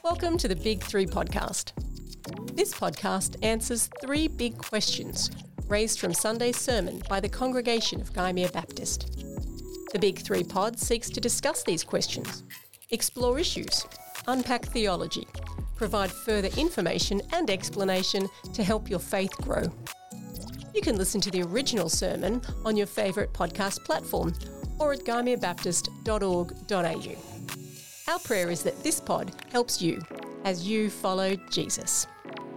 Welcome to the Big Three podcast. This podcast answers three big questions raised from Sunday's sermon by the congregation of Gymea Baptist. The Big Three pod seeks to discuss these questions, explore issues, unpack theology, provide further information and explanation to help your faith grow. You can listen to the original sermon on your favourite podcast platform or at gymeabaptist.org.au. Our prayer is that this pod helps you as you follow Jesus.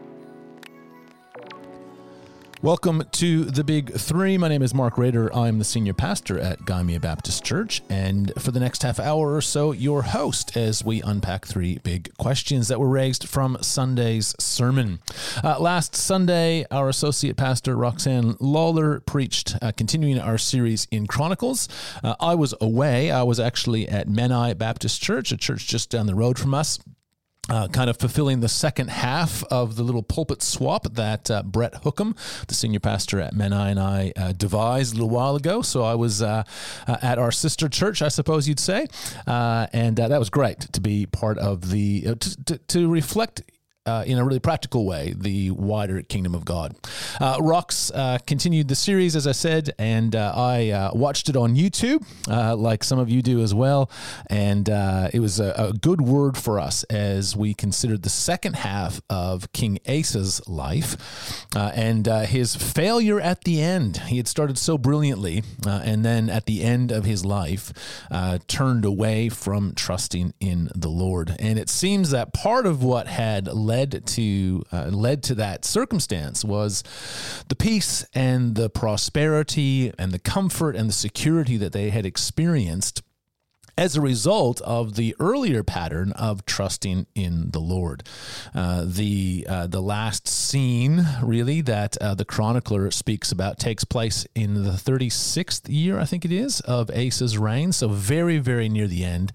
Welcome to the Big Three. My name is Mark Rader. I'm the senior pastor at Gymea Baptist Church, and for the next half hour or so, your host as we unpack three big questions that were raised from Sunday's sermon. Last Sunday, our associate pastor, Roxanne Lawler, preached, continuing our series in Chronicles. I was away. I was actually at Menai Baptist Church, a church just down the road from us. Kind of fulfilling the second half of the little pulpit swap that Brett Hookham, the senior pastor at Menai, and I devised a little while ago. So I was at our sister church, I suppose you'd say, and that was great to be part of the to reflect in a really practical way, the wider kingdom of God. Rox continued the series, as I said, and I watched it on YouTube, like some of you do as well, and it was a good word for us as we considered the second half of King Asa's life and his failure at the end. He had started so brilliantly, and then at the end of his life, turned away from trusting in the Lord. And it seems that part of what had led to that circumstance was the peace and the prosperity and the comfort and the security that they had experienced as a result of the earlier pattern of trusting in the Lord. The last scene, really, that the chronicler speaks about takes place in the 36th year, I think it is, of Asa's reign, so very, very near the end.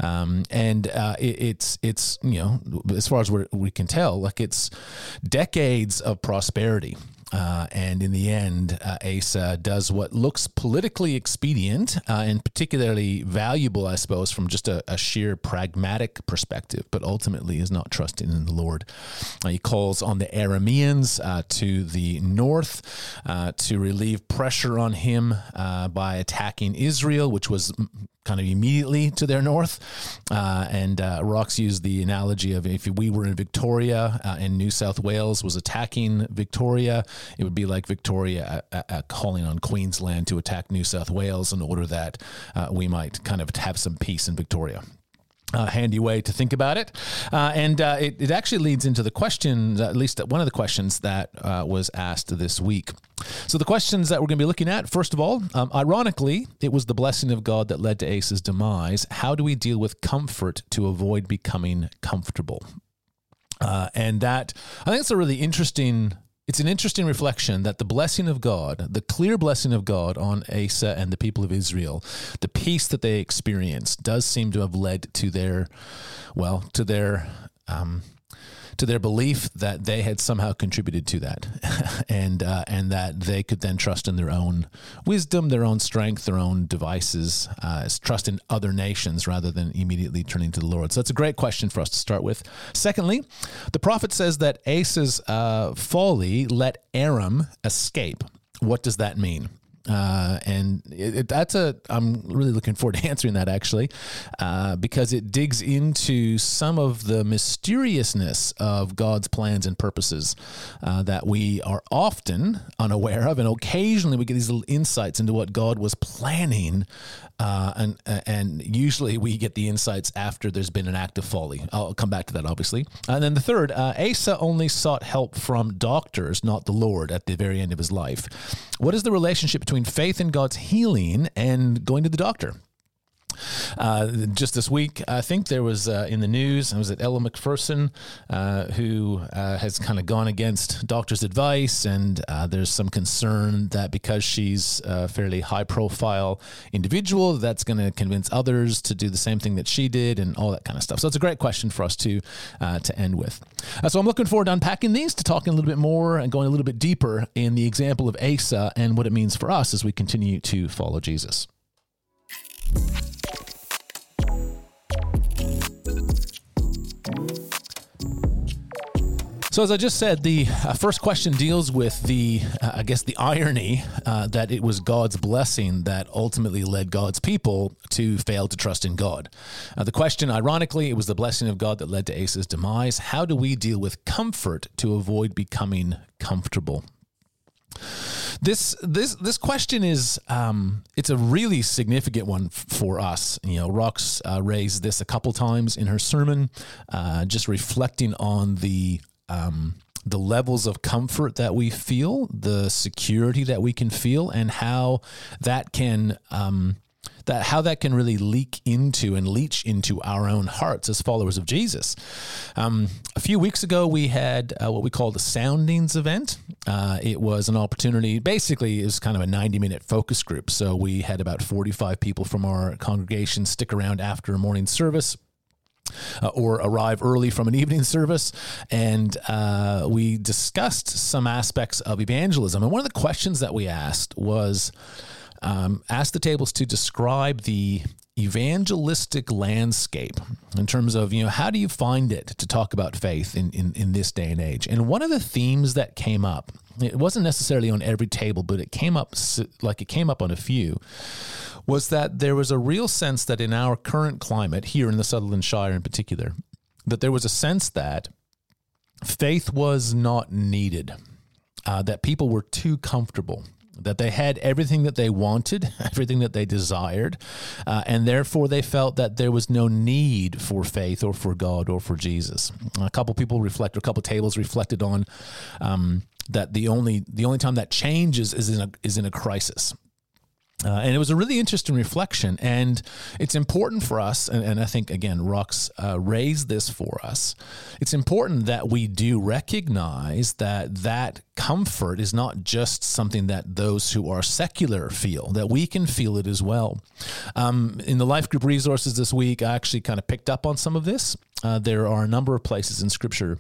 It's you know, as far as we can tell, like it's decades of prosperity. And in the end, Asa does what looks politically expedient and particularly valuable, I suppose, from just a sheer pragmatic perspective, but ultimately is not trusting in the Lord. He calls on the Arameans to the north to relieve pressure on him by attacking Israel, which was kind of immediately to their north. And Rox used the analogy of if we were in Victoria and New South Wales was attacking Victoria, it would be like Victoria calling on Queensland to attack New South Wales in order that we might kind of have some peace in Victoria. Handy way to think about it. And it actually leads into the question, at least one of the questions that was asked this week. So the questions that we're going to be looking at, first of all, ironically, it was the blessing of God that led to Asa's demise. How do we deal with comfort to avoid becoming comfortable? And that, I think it's a really interesting... It's an interesting reflection that the blessing of God, the clear blessing of God on Asa and the people of Israel, the peace that they experienced does seem to have led to their belief that they had somehow contributed to that, and that they could then trust in their own wisdom, their own strength, their own devices, trust in other nations rather than immediately turning to the Lord. So that's a great question for us to start with. Secondly, the prophet says that Asa's folly let Aram escape. What does that mean? I'm really looking forward to answering that actually, because it digs into some of the mysteriousness of God's plans and purposes that we are often unaware of, and occasionally we get these little insights into what God was planning, and usually we get the insights after there's been an act of folly. I'll come back to that, obviously. And then the third, Asa only sought help from doctors, not the Lord, at the very end of his life. What is the relationship between faith in God's healing and going to the doctor? Just this week, I think there was in the news, was it Ella McPherson, who has kind of gone against doctors' advice, and there's some concern that because she's a fairly high-profile individual, that's going to convince others to do the same thing that she did, and all that kind of stuff. So it's a great question for us to end with. So I'm looking forward to unpacking these, to talking a little bit more and going a little bit deeper in the example of Asa and what it means for us as we continue to follow Jesus. So as I just said, the first question deals with the irony that it was God's blessing that ultimately led God's people to fail to trust in God. The question, ironically, it was the blessing of God that led to Asa's demise. How do we deal with comfort to avoid becoming comfortable? This question is it's a really significant one for us. Rox raised this a couple times in her sermon, just reflecting on the levels of comfort that we feel, the security that we can feel, and how that can really leak into and leach into our own hearts as followers of Jesus. A few weeks ago, we had what we called the Soundings event. It was an opportunity. Basically, it was kind of a 90-minute focus group. So we had about 45 people from our congregation stick around after a morning service, or arrive early from an evening service, and we discussed some aspects of evangelism. And one of the questions that we asked was, ask the tables to describe the evangelistic landscape in terms of, how do you find it to talk about faith in this day and age? And one of the themes that came up, it wasn't necessarily on every table, but it came up on a few, was that there was a real sense that in our current climate, here in the Sutherland Shire in particular, that there was a sense that faith was not needed, that people were too comfortable, that they had everything that they wanted, everything that they desired, and therefore they felt that there was no need for faith or for God or for Jesus. A couple tables reflected on that the only time that changes is in a crisis. And it was a really interesting reflection, and it's important for us, and I think, again, Rox raised this for us. It's important that we do recognize that comfort is not just something that those who are secular feel, that we can feel it as well. In the Life Group resources this week, I actually kind of picked up on some of this. There are a number of places in Scripture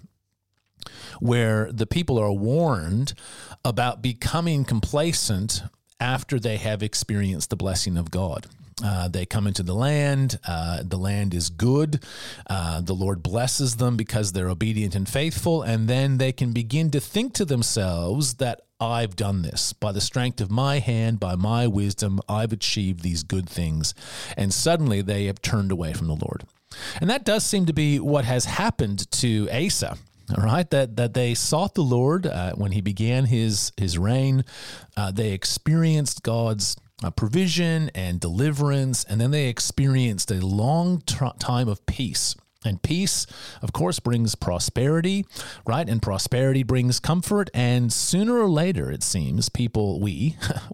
where the people are warned about becoming complacent after they have experienced the blessing of God. They come into the land is good, the Lord blesses them because they're obedient and faithful, and then they can begin to think to themselves that I've done this. By the strength of my hand, by my wisdom, I've achieved these good things. And suddenly they have turned away from the Lord. And that does seem to be what has happened to Asa. All right, that they sought the Lord when he began his reign. They experienced God's provision and deliverance, and then they experienced a long time of peace. And peace, of course, brings prosperity, right? And prosperity brings comfort. And sooner or later, it seems, we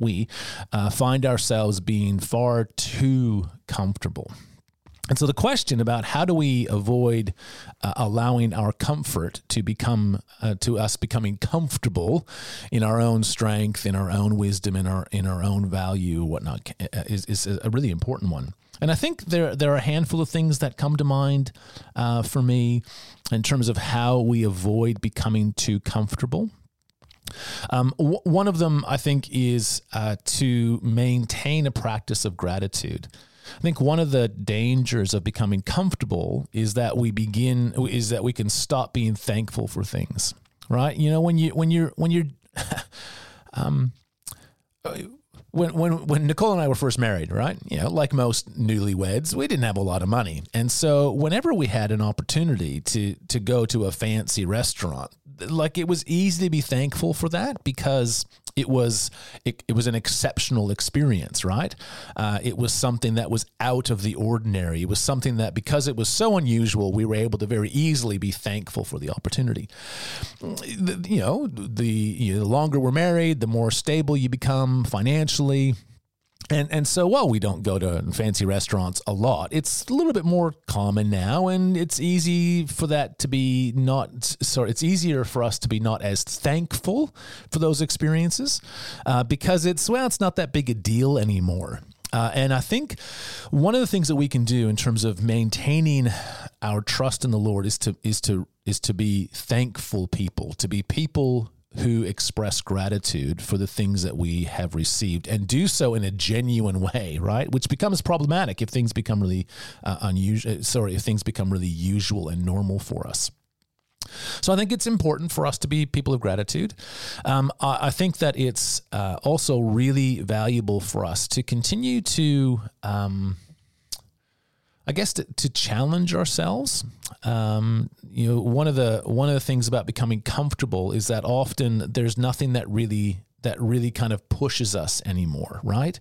find ourselves being far too comfortable. And so the question about how do we avoid allowing our comfort to become to us becoming comfortable in our own strength, in our own wisdom, in our own value, whatnot, is a really important one. And I think there are a handful of things that come to mind for me in terms of how we avoid becoming too comfortable. One of them, I think, is to maintain a practice of gratitude. I think one of the dangers of becoming comfortable is that we can stop being thankful for things, right? When Nicole and I were first married, right? Like most newlyweds, we didn't have a lot of money. And so whenever we had an opportunity to go to a fancy restaurant, it was easy to be thankful for that because it was an exceptional experience, right? It was something that was out of the ordinary. It was something that, because it was so unusual, we were able to very easily be thankful for the opportunity. The longer we're married, the more stable you become financially. And so, while we don't go to fancy restaurants a lot, it's a little bit more common now, and it's easy for that to be it's easier for us to be not as thankful for those experiences because it's not that big a deal anymore. And I think one of the things that we can do in terms of maintaining our trust in the Lord is to be thankful people, to be people who express gratitude for the things that we have received and do so in a genuine way, right? Which becomes problematic if things become really if things become really usual and normal for us. So I think it's important for us to be people of gratitude. I think that it's also really valuable for us to continue to, to challenge ourselves. One of the things about becoming comfortable is that often there's nothing that really kind of pushes us anymore, right?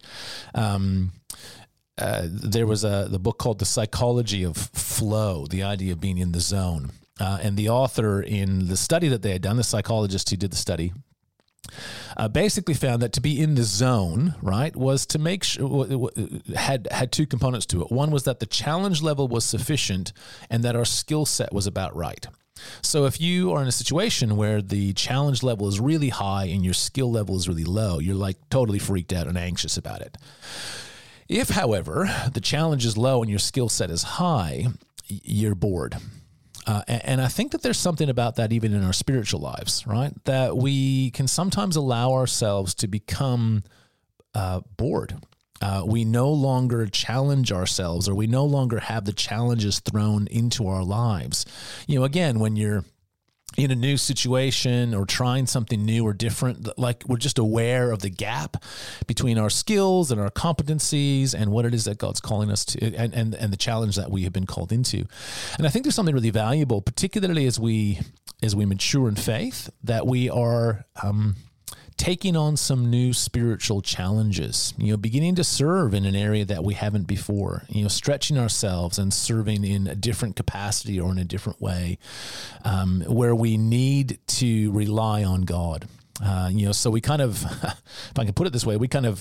There was the book called The Psychology of Flow, the idea of being in the zone. And the author, in the study that they had done, the psychologist who did the study, basically found that to be in the zone, right, was to make sure, had two components to it. One was that the challenge level was sufficient and that our skill set was about right. So if you are in a situation where the challenge level is really high and your skill level is really low, you're like totally freaked out and anxious about it. If, however, the challenge is low and your skill set is high, you're bored. And I think that there's something about that even in our spiritual lives, right? That we can sometimes allow ourselves to become bored. We no longer challenge ourselves, or we no longer have the challenges thrown into our lives. Again, when you're in a new situation or trying something new or different, like we're just aware of the gap between our skills and our competencies and what it is that God's calling us to, and the challenge that we have been called into. And I think there's something really valuable, particularly as we mature in faith, that we are taking on some new spiritual challenges, beginning to serve in an area that we haven't before, stretching ourselves and serving in a different capacity or in a different way, where we need to rely on God. So we kind of, if I can put it this way,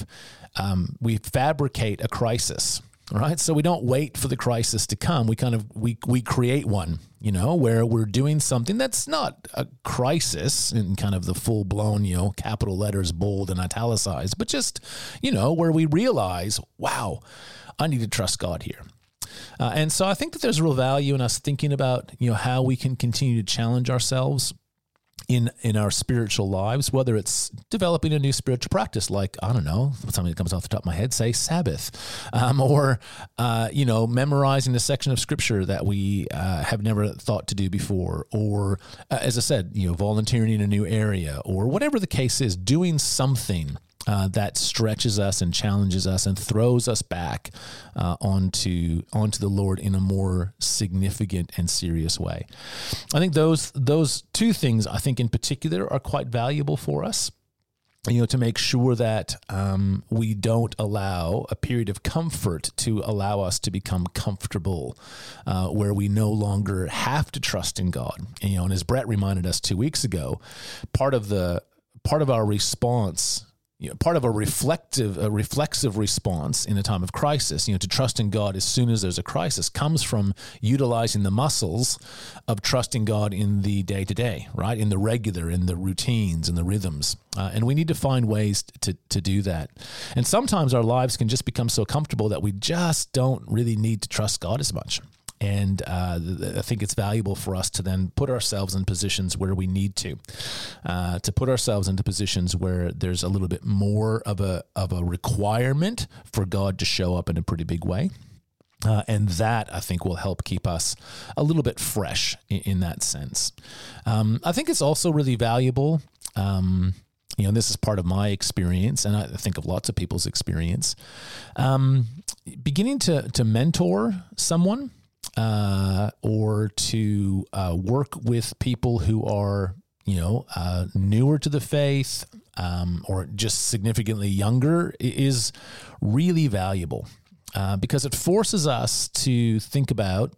we fabricate a crisis. Right. So we don't wait for the crisis to come. We create one, where we're doing something that's not a crisis in kind of the full blown, capital letters, bold and italicized, but just, where we realize, wow, I need to trust God here. And so I think that there's real value in us thinking about, how we can continue to challenge ourselves in our spiritual lives, whether it's developing a new spiritual practice, like, I don't know, something that comes off the top of my head, say Sabbath, or memorizing a section of scripture that we have never thought to do before, or as I said, volunteering in a new area, or whatever the case is, doing something that stretches us and challenges us and throws us back onto the Lord in a more significant and serious way. I think those two things, I think in particular, are quite valuable for us. To make sure that we don't allow a period of comfort to allow us to become comfortable, where we no longer have to trust in God. And as Brett reminded us 2 weeks ago, part of our response, part of a reflexive response in a time of crisis, to trust in God as soon as there's a crisis, comes from utilizing the muscles of trusting God in the day-to-day, right? In the regular, in the routines, in the rhythms. And we need to find ways to do that. And sometimes our lives can just become so comfortable that we just don't really need to trust God as much. And I think it's valuable for us to then put ourselves in positions where we need to put ourselves into positions where there's a little bit more of a requirement for God to show up in a pretty big way. And that, I think, will help keep us a little bit fresh in that sense. I think it's also really valuable. This is part of my experience, and I think of lots of people's experience. Beginning to mentor someone, or to work with people who are, newer to the faith, or just significantly younger, is really valuable, because it forces us to think about,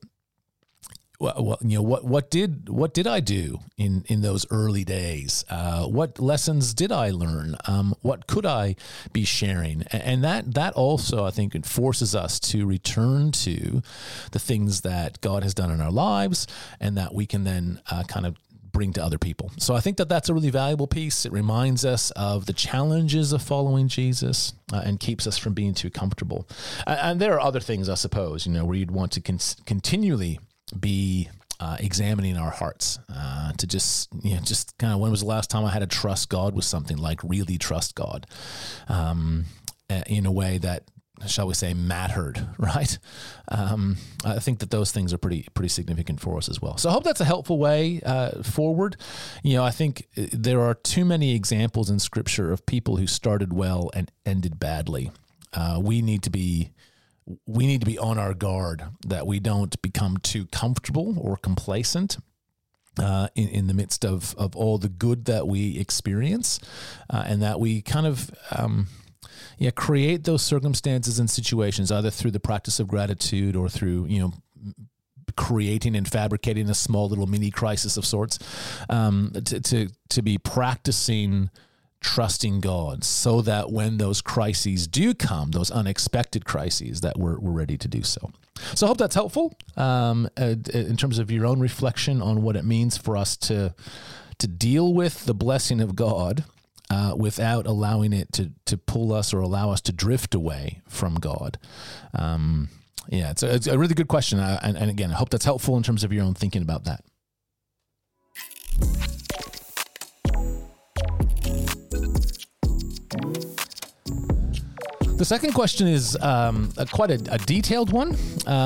what did I do in those early days? What lessons did I learn? What could I be sharing? And that also, I think, it forces us to return to the things that God has done in our lives, and that we can then kind of bring to other people. So I think that that's a really valuable piece. It reminds us of the challenges of following Jesus, and keeps us from being too comfortable. And there are other things, I suppose, where you'd want to continually be examining our hearts, to just kind of, when was the last time I had to trust God with something, like really trust God in a way that shall we say, mattered, right? I think that those things are pretty significant for us as well. So I hope that's a helpful way forward. I think there are too many examples in Scripture of people who started well and ended badly. We need to be on our guard that we don't become too comfortable or complacent in the midst of all the good that we experience, and that we kind of create those circumstances and situations either through the practice of gratitude or through creating and fabricating a small little mini crisis of sorts, to be practicing trusting God, so that when those crises do come, those unexpected crises, that we're ready to do so. So I hope that's helpful in terms of your own reflection on what it means for us to deal with the blessing of God without allowing it to pull us or allow us to drift away from God. It's a really good question. And again, I hope that's helpful in terms of your own thinking about that. The second question is quite a detailed one.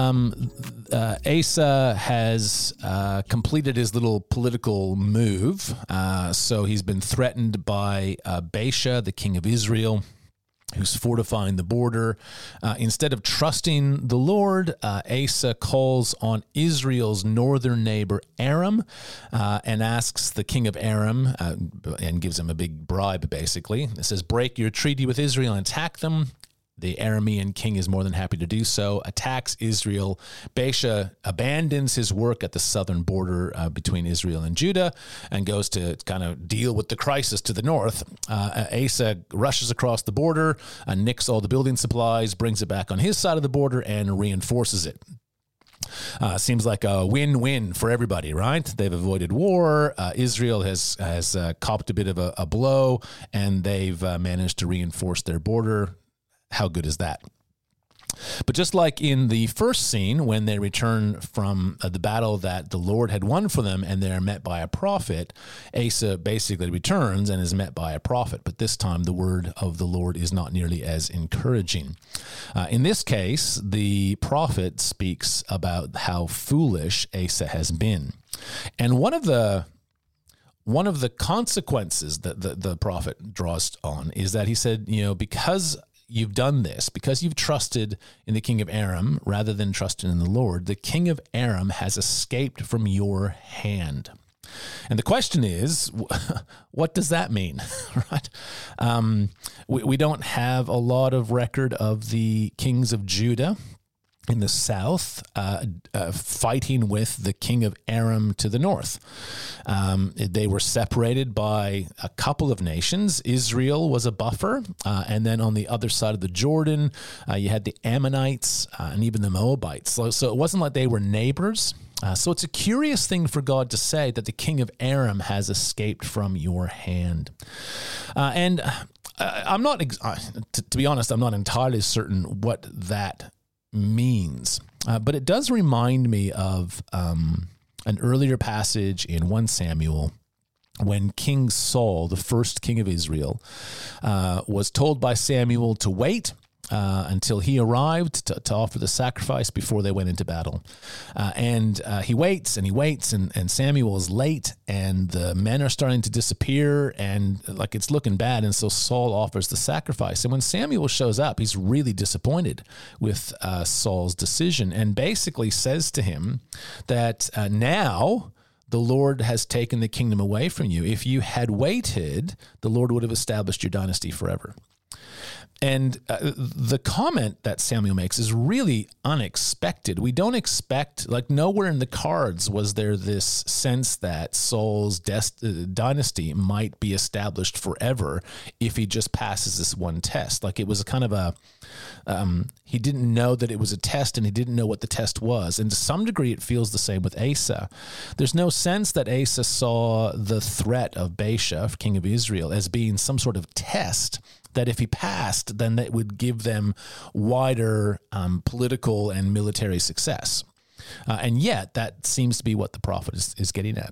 Asa has completed his little political move. So he's been threatened by Baasha, the king of Israel, who's fortifying the border. Instead of trusting the Lord, Asa calls on Israel's northern neighbor, Aram, and asks the king of Aram, and gives him a big bribe, basically. It says, break your treaty with Israel and attack them. The Aramean king is more than happy to do so, attacks Israel. Baasha abandons his work at the southern border between Israel and Judah and goes to kind of deal with the crisis to the north. Asa rushes across the border, nicks all the building supplies, brings it back on his side of the border, and reinforces it. Seems like a win-win for everybody, right? They've avoided war. Israel has copped a bit of a blow, and they've managed to reinforce their border. How good is that? But just like in the first scene, when they return from the battle that the Lord had won for them and they're met by a prophet, Asa basically returns and is met by a prophet. But this time, the word of the Lord is not nearly as encouraging. In this case, the prophet speaks about how foolish Asa has been. And one of the consequences that the prophet draws on is that he said, because you've done this, because you've trusted in the king of Aram rather than trusting in the Lord, the king of Aram has escaped from your hand. And the question is, what does that mean? Right? We don't have a lot of record of the kings of Judah in the south, fighting with the king of Aram to the north. They were separated by a couple of nations. Israel was a buffer, and then on the other side of the Jordan, you had the Ammonites and even the Moabites. So it wasn't like they were neighbors. So it's a curious thing for God to say that the king of Aram has escaped from your hand. And I'm not, to be honest, I'm not entirely certain what that means. But it does remind me of an earlier passage in 1 Samuel when King Saul, the first king of Israel, was told by Samuel to wait until he arrived to offer the sacrifice before they went into battle. And he waits and he waits, and Samuel is late, and the men are starting to disappear, and like it's looking bad. And so Saul offers the sacrifice. And when Samuel shows up, he's really disappointed with Saul's decision and basically says to him that now the Lord has taken the kingdom away from you. If you had waited, the Lord would have established your dynasty forever. And the comment that Samuel makes is really unexpected. We don't expect, like nowhere in the cards was there this sense that Saul's dynasty might be established forever if he just passes this one test. Like it was a kind of he didn't know that it was a test, and he didn't know what the test was. And to some degree, it feels the same with Asa. There's no sense that Asa saw the threat of Baasha, king of Israel, as being some sort of test that if he passed, then that would give them wider political and military success. And yet, that seems to be what the prophet is getting at.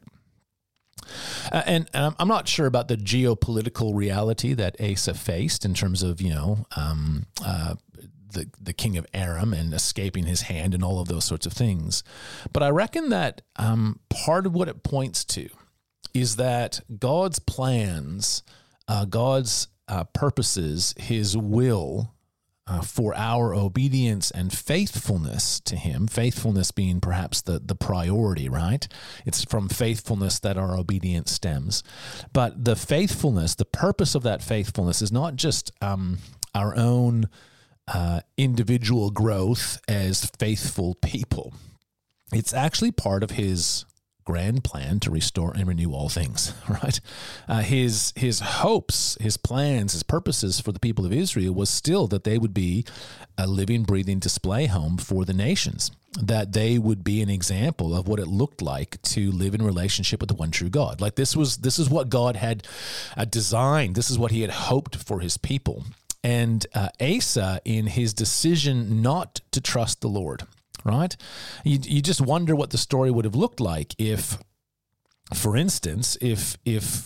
And I'm not sure about the geopolitical reality that Asa faced in terms of, the the king of Aram and escaping his hand and all of those sorts of things. But I reckon that part of what it points to is that God's plans, God's purposes, his will for our obedience and faithfulness to him, faithfulness being perhaps the priority, right? It's from faithfulness that our obedience stems. But the faithfulness, the purpose of that faithfulness is not just our own individual growth as faithful people. It's actually part of his grand plan to restore and renew all things, right? His hopes, his plans, his purposes for the people of Israel was still that they would be a living, breathing display home for the nations, that they would be an example of what it looked like to live in relationship with the one true God. Like this is what God had designed. This is what he had hoped for his people. And Asa, in his decision not to trust the Lord, right? You just wonder what the story would have looked like if, for instance, if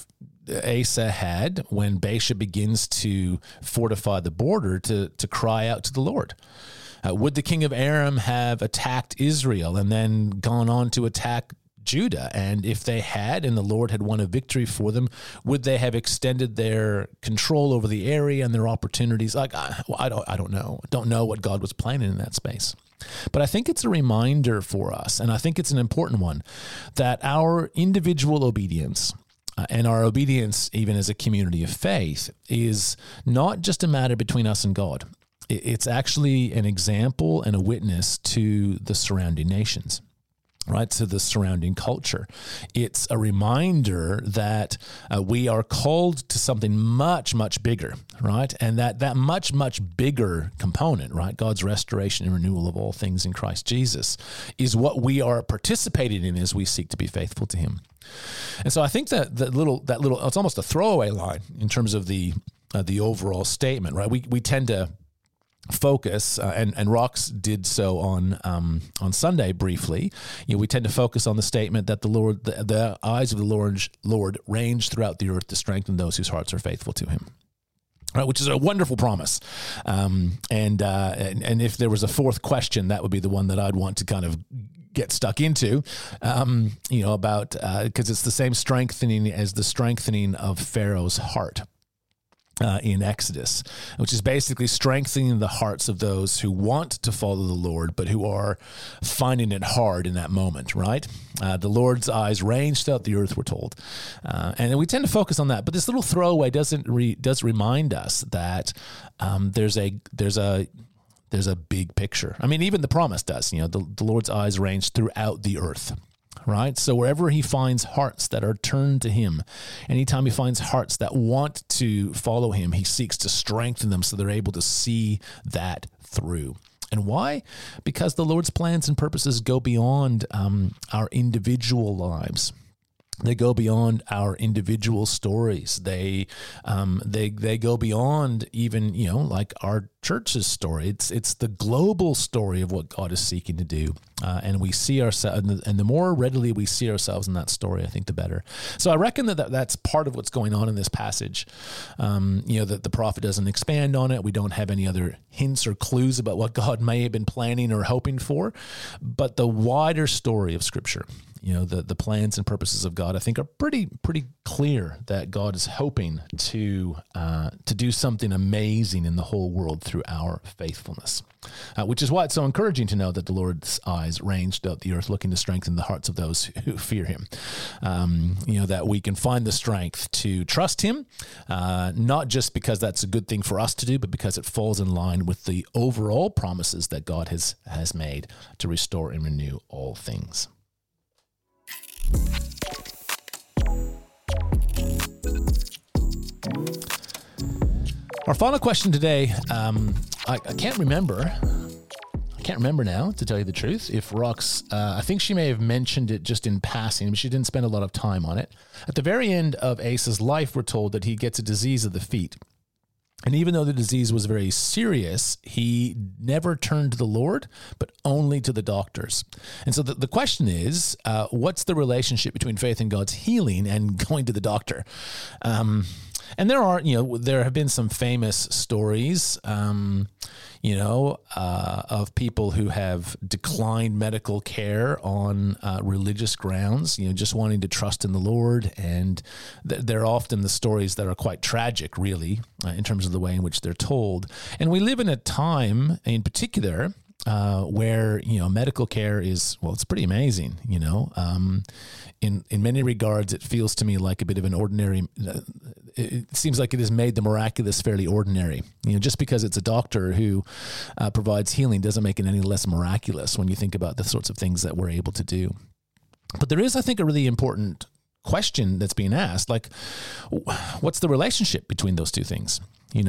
Asa had, when Baasha begins to fortify the border, to cry out to the Lord. Would the king of Aram have attacked Israel and then gone on to attack Judah? And if they had, and the Lord had won a victory for them, would they have extended their control over the area and their opportunities? Like, I don't know. Don't know what God was planning in that space. But I think it's a reminder for us, and I think it's an important one, that our individual obedience and our obedience even as a community of faith is not just a matter between us and God. It's actually an example and a witness to the surrounding nations, right, to the surrounding culture. It's a reminder that we are called to something much, much bigger, right? And that much, much bigger component, right, God's restoration and renewal of all things in Christ Jesus, is what we are participating in as we seek to be faithful to him. And so I think that little, it's almost a throwaway line in terms of the overall statement, right? We tend to focus, and Rox did so on Sunday briefly. We tend to focus on the statement that the eyes of the Lord range throughout the earth to strengthen those whose hearts are faithful to him. Right, which is a wonderful promise, and if there was a fourth question, that would be the one that I'd want to kind of get stuck into, about because it's the same strengthening as the strengthening of Pharaoh's heart. In Exodus, which is basically strengthening the hearts of those who want to follow the Lord, but who are finding it hard in that moment, right? The Lord's eyes range throughout the earth, we're told. And we tend to focus on that. But this little throwaway does remind us that there's a big picture. I mean, even the promise does. The Lord's eyes range throughout the earth. Right? So wherever he finds hearts that are turned to him, anytime he finds hearts that want to follow him, he seeks to strengthen them so they're able to see that through. And why? Because the Lord's plans and purposes go beyond our individual lives. They go beyond our individual stories. They go beyond even, like our church's story. It's the global story of what God is seeking to do. And we see ourselves, and the more readily we see ourselves in that story, I think the better. So I reckon that's part of what's going on in this passage. That the prophet doesn't expand on it. We don't have any other hints or clues about what God may have been planning or hoping for. But the wider story of Scripture, the plans and purposes of God, I think are pretty clear that God is hoping to do something amazing in the whole world through our faithfulness, which is why it's so encouraging to know that the Lord's eyes range throughout the earth, looking to strengthen the hearts of those who fear him. That we can find the strength to trust him, not just because that's a good thing for us to do, but because it falls in line with the overall promises that God has made to restore and renew all things. Our final question today, I can't remember. I can't remember now, to tell you the truth, if Rox, I think she may have mentioned it just in passing, but she didn't spend a lot of time on it. At the very end of Asa's life, we're told that he gets a disease of the feet. And even though the disease was very serious, he never turned to the Lord, but only to the doctors. And so the question is, what's the relationship between faith in God's healing and going to the doctor? And there have been some famous stories, of people who have declined medical care on religious grounds, just wanting to trust in the Lord. And they're often the stories that are quite tragic, really, in terms of the way in which they're told. And we live in a time in particular where, medical care is, it's pretty amazing, in many regards, it feels to me like a bit of an ordinary, it seems like it has made the miraculous fairly ordinary. Just because it's a doctor who provides healing doesn't make it any less miraculous when you think about the sorts of things that we're able to do. But there is, I think, a really important question that's being asked, like, what's the relationship between those two things?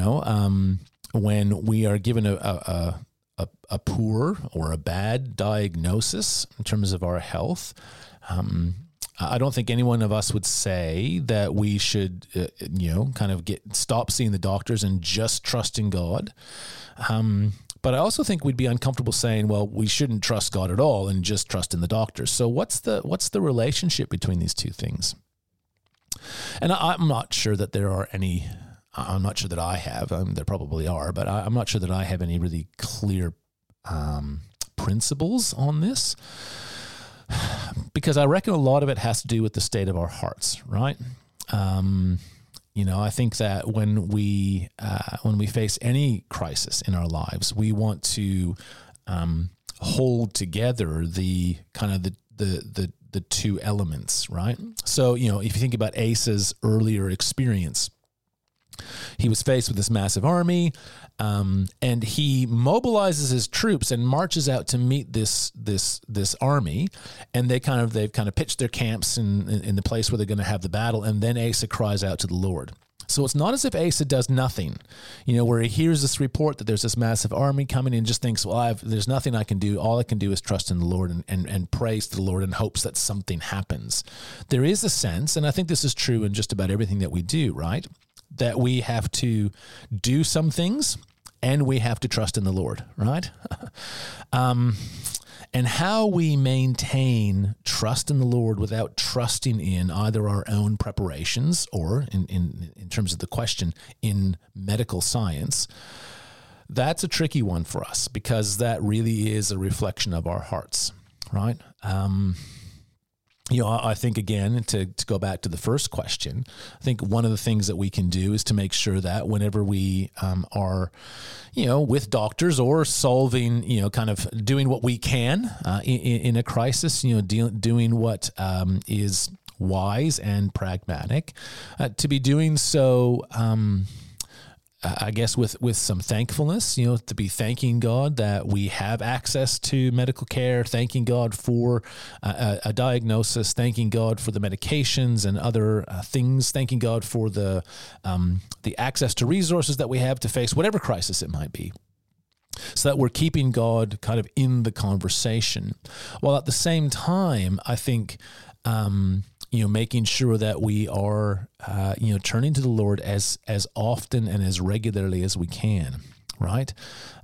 When we are given a poor or a bad diagnosis in terms of our health, I don't think any one of us would say that we should, stop seeing the doctors and just trust in God. But I also think we'd be uncomfortable saying, well, we shouldn't trust God at all and just trust in the doctors. So what's the relationship between these two things? And I'm not sure that there are any. I'm not sure that I have. There probably are, but I'm not sure that I have any really clear principles on this, because I reckon a lot of it has to do with the state of our hearts, right? I think that when we face any crisis in our lives, we want to hold together the two elements, right? So, if you think about Asa's earlier experience, he was faced with this massive army, and he mobilizes his troops and marches out to meet this army, and they've kind of pitched their camps in the place where they're going to have the battle, and then Asa cries out to the Lord. So it's not as if Asa does nothing, where he hears this report that there's this massive army coming and just thinks, well, there's nothing I can do. All I can do is trust in the Lord and praise to the Lord in hopes that something happens. There is a sense, and I think this is true in just about everything that we do, right? That we have to do some things and we have to trust in the Lord, right? And how we maintain trust in the Lord without trusting in either our own preparations or, in terms of the question, in medical science, that's a tricky one for us, because that really is a reflection of our hearts, right? I think, again, to go back to the first question, I think one of the things that we can do is to make sure that whenever we are, with doctors or solving, kind of doing what we can in a crisis, doing what is wise and pragmatic, to be doing so, I guess with some thankfulness, to be thanking God that we have access to medical care, thanking God for a diagnosis, thanking God for the medications and other things, thanking God for the access to resources that we have to face whatever crisis it might be, so that we're keeping God kind of in the conversation, while at the same time, I think, making sure that we are, turning to the Lord as often and as regularly as we can, right?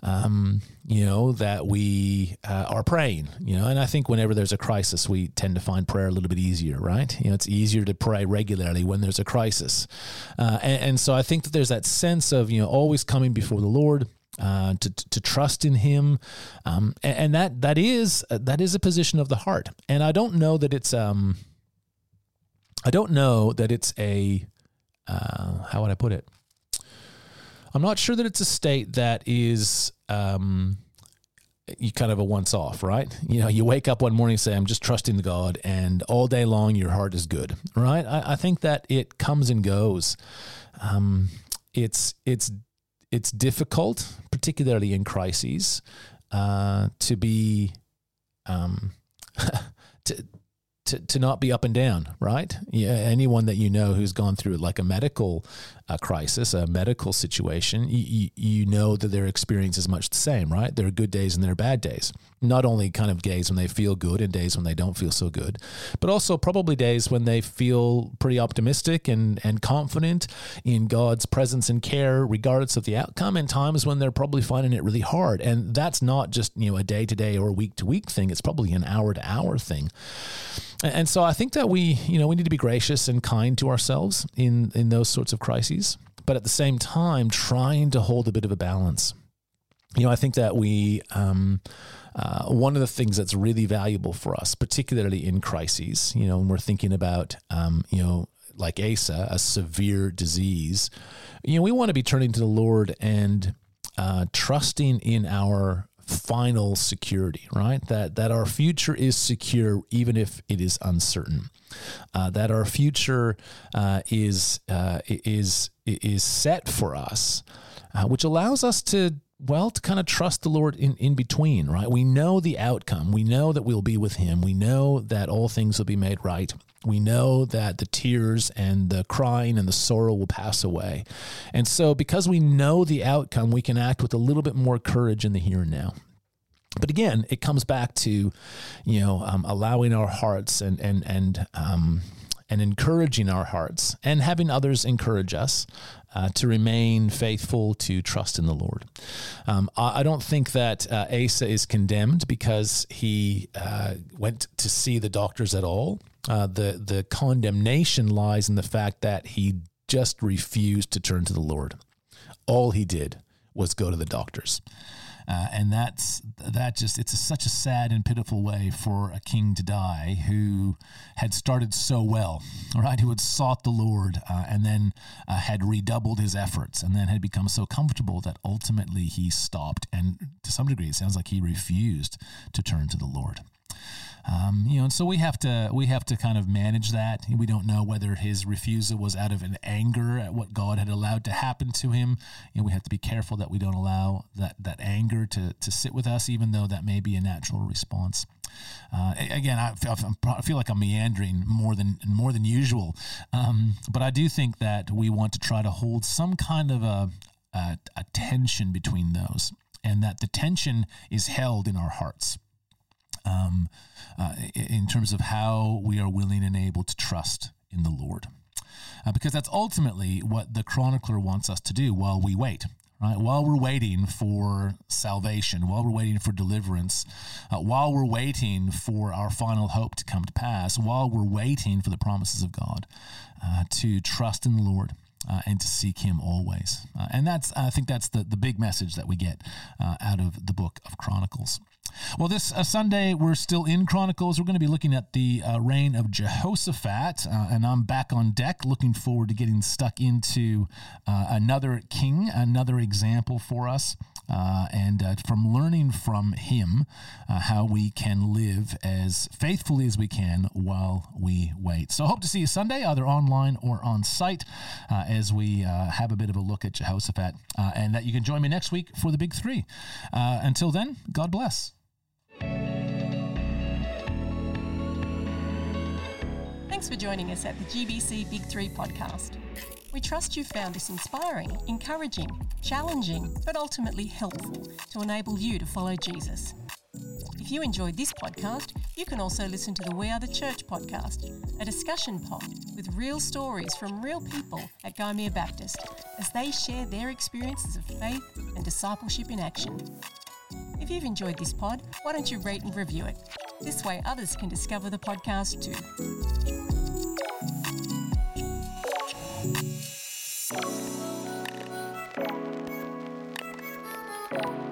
That we are praying, and I think whenever there's a crisis, we tend to find prayer a little bit easier, right? It's easier to pray regularly when there's a crisis. And so I think that there's that sense of, always coming before the Lord, to trust in Him, and that is a position of the heart. And I don't know that it's a how would I put it? I'm not sure that it's a state that is you kind of a once off, right? You wake up one morning and say, I'm just trusting God, and all day long your heart is good, right? I think that it comes and goes. It's difficult, particularly in crises, to be to not be up and down, right? Yeah, anyone that who's gone through like a medical crisis, a medical situation, you know that their experience is much the same, right? There are good days and there are bad days. Not only kind of days when they feel good and days when they don't feel so good, but also probably days when they feel pretty optimistic and confident in God's presence and care, regardless of the outcome, and times when they're probably finding it really hard. And that's not just, a day-to-day or a week-to-week thing. It's probably an hour-to-hour thing. And so I think that we need to be gracious and kind to ourselves in those sorts of crises. crises, but at the same time, trying to hold a bit of a balance. I think that one of the things that's really valuable for us, particularly in crises, when we're thinking about, like Asa, a severe disease, we want to be turning to the Lord and trusting in our final security, right? That our future is secure, even if it is uncertain. That our future is set for us, which allows us to kind of trust the Lord in between, right? We know the outcome. We know that we'll be with Him. We know that all things will be made right. We know that the tears and the crying and the sorrow will pass away. And so because we know the outcome, we can act with a little bit more courage in the here and now. But again, it comes back to, allowing our hearts and encouraging our hearts and having others encourage us to remain faithful, to trust in the Lord. I don't think that Asa is condemned because he went to see the doctors at all. The condemnation lies in the fact that he just refused to turn to the Lord. All he did was go to the doctors. And it's such a sad and pitiful way for a king to die who had started so well, right? Who had sought the Lord and then had redoubled his efforts and then had become so comfortable that ultimately he stopped. And to some degree, it sounds like he refused to turn to the Lord. And so we have to kind of manage that. We don't know whether his refusal was out of an anger at what God had allowed to happen to him. We have to be careful that we don't allow that anger to sit with us, even though that may be a natural response. Again, I feel like I'm meandering more than usual, but I do think that we want to try to hold some kind of a tension between those, and that the tension is held in our hearts. In terms of how we are willing and able to trust in the Lord. Because that's ultimately what the chronicler wants us to do while we wait, right? While we're waiting for salvation, while we're waiting for deliverance, while we're waiting for our final hope to come to pass, while we're waiting for the promises of God, to trust in the Lord. And to seek Him always. And I think that's the big message that we get out of the book of Chronicles. Well, this Sunday, we're still in Chronicles. We're going to be looking at the reign of Jehoshaphat, and I'm back on deck, looking forward to getting stuck into another king, another example for us, and from learning from him how we can live as faithfully as we can while we wait. So I hope to see you Sunday, either online or on site, as we have a bit of a look at Jehoshaphat, and that you can join me next week for the Big Three. Until then, God bless. Thanks for joining us at the GBC Big Three podcast. We trust you found this inspiring, encouraging, challenging, but ultimately helpful to enable you to follow Jesus. If you enjoyed this podcast, you can also listen to the We Are the Church podcast, a discussion pod with real stories from real people at Gymea Baptist as they share their experiences of faith and discipleship in action. If you've enjoyed this pod, why don't you rate and review it? This way others can discover the podcast too.